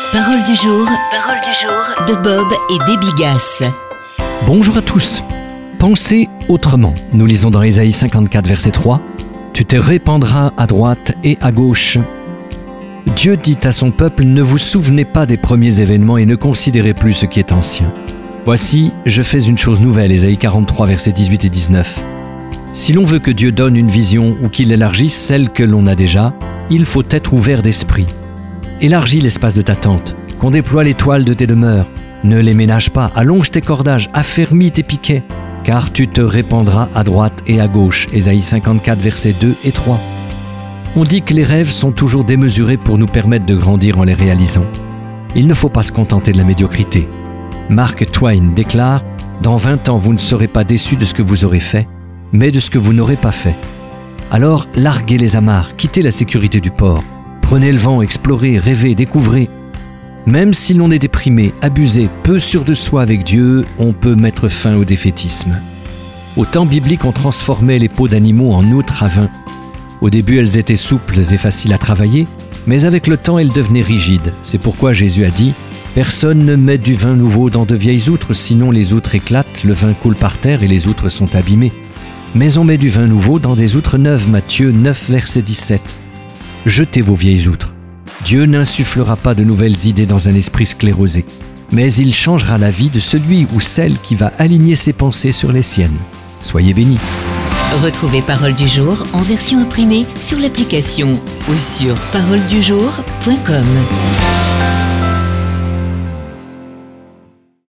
Parole du jour de Bob et Déby Gasse. Bonjour à tous. Pensez autrement. Nous lisons dans Ésaïe 54, verset 3. « Tu te répandras à droite et à gauche. » Dieu dit à son peuple « Ne vous souvenez pas des premiers événements et ne considérez plus ce qui est ancien. Voici, je fais une chose nouvelle. » Ésaïe 43, versets 18 et 19. Si l'on veut que Dieu donne une vision ou qu'il élargisse celle que l'on a déjà, il faut être ouvert d'esprit. Élargis l'espace de ta tente, qu'on déploie les toiles de tes demeures. Ne les ménage pas, allonge tes cordages, affermis tes piquets, car tu te répandras à droite et à gauche. Ésaïe 54, versets 2 et 3. On dit que les rêves sont toujours démesurés pour nous permettre de grandir en les réalisant. Il ne faut pas se contenter de la médiocrité. Mark Twain déclare « Dans 20 ans, vous ne serez pas déçus de ce que vous aurez fait, mais de ce que vous n'aurez pas fait. » Alors, larguez les amarres, quittez la sécurité du port. Prenez le vent, explorez, rêvez, découvrez. Même si l'on est déprimé, abusé, peu sûr de soi avec Dieu, on peut mettre fin au défaitisme. Au temps biblique, on transformait les peaux d'animaux en outres à vin. Au début, elles étaient souples et faciles à travailler, mais avec le temps, elles devenaient rigides. C'est pourquoi Jésus a dit « Personne ne met du vin nouveau dans de vieilles outres, sinon les outres éclatent, le vin coule par terre et les outres sont abîmées. Mais on met du vin nouveau dans des outres neuves. » Matthieu 9, verset 17. Jetez vos vieilles outres. Dieu n'insufflera pas de nouvelles idées dans un esprit sclérosé, mais il changera la vie de celui ou celle qui va aligner ses pensées sur les siennes. Soyez bénis. Retrouvez Parole du jour en version imprimée sur l'application ou sur paroledujour.com.